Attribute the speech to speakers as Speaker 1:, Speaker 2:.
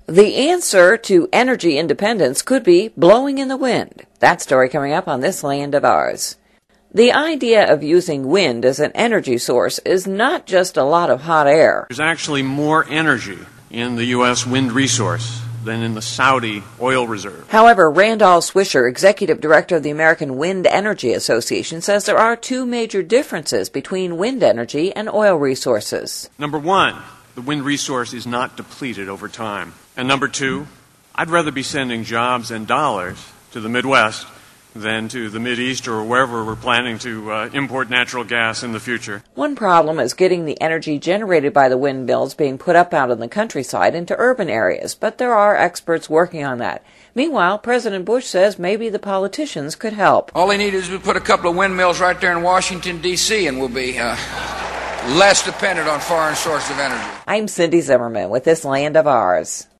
Speaker 1: The answer to energy independence could be blowing in the wind. That story coming up on This Land of Ours. The idea of using wind as an energy source is not just a lot of hot air.
Speaker 2: There's actually more energy in the U.S. wind resource than in the Saudi oil reserve.
Speaker 1: However, Randall Swisher, executive director of the American Wind Energy Association, says there are two major differences between wind energy and oil resources.
Speaker 2: Number one, the wind resource is not depleted over time. And number two, I'd rather be sending jobs and dollars to the Midwest than to the Mideast or wherever we're planning to import natural gas in the future.
Speaker 1: One problem is getting the energy generated by the windmills being put up out in the countryside into urban areas, but there are experts working on that. Meanwhile, President Bush says maybe the politicians could help.
Speaker 3: All they need is to put a couple of windmills right there in Washington, D.C., and we'll be less dependent on foreign sources of energy.
Speaker 1: I'm Cindy Zimmerman with This Land of Ours.